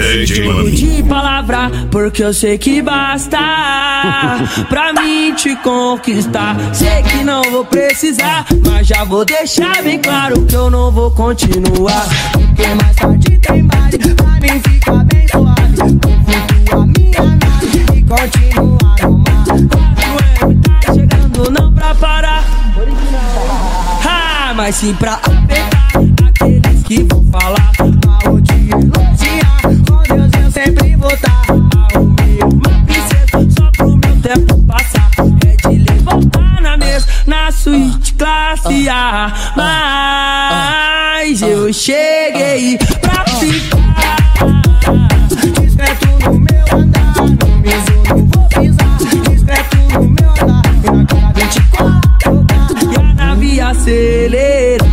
De palavra, porque eu sei que basta pra mim te conquistar. Sei que não vou precisar, mas já vou deixar bem claro que eu não vou continuar. Porque mais tarde tem baile, pra mim fica bem suave. Vou a minha nave e continuar no mar. 4M tá chegando não pra parar, mas sim pra apertar aqueles que vão falar mal ou te elogiar. Com Deus eu sempre vou estar. Arrumei uma princesa só pro meu tempo passar. É de lhe voltar na mesa, na suíte classe A. Mas eu cheguei pra ficar discreto no meu andar. No mesmo não vou pisar. Discreto no meu andar. E na cara 24K e a nave acelerar.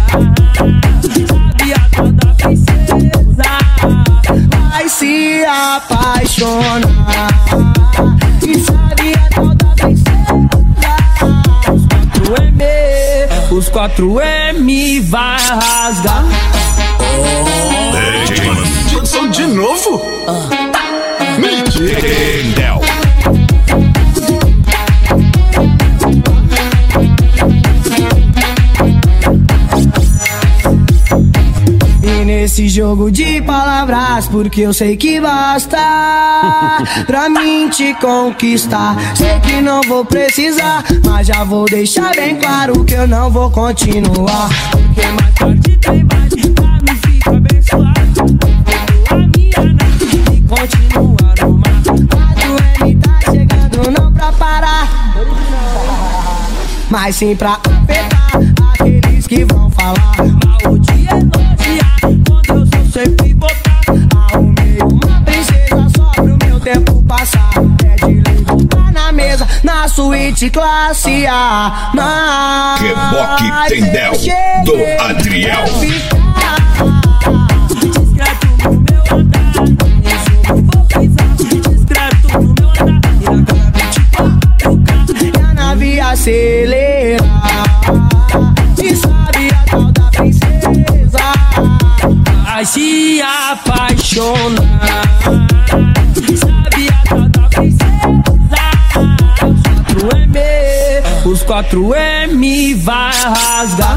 Sabe a toda princesa vai se apaixonar. E sabe a toda princesa os 4M vai rasgar. Jackson de novo? Mentira. Nesse jogo de palavras, porque eu sei que basta pra mim te conquistar. Sei que não vou precisar, mas já vou deixar bem claro que eu não vou continuar. Porque mais tarde tem baile, pra mim fica bem suave. Vou a minha nave e continuar no mar. 4M tá chegando não pra parar, mas sim pra apertar aqueles que vão falar mal de elogiar. Com Deus eu sempre vou estar. Arrumei uma princesa só pro meu tempo passar. É de lei voltar na mesa, na suíte classe A. Mas Reboque Tendel do Adriel. Discreto no meu andar, isso não vou pisar. Discreto no meu andar, e na cara 24K e a nave acelerar. E sabe a tal da princesa vai se apaixonar. Sabe a tal da princesa os 4M vai rasgar.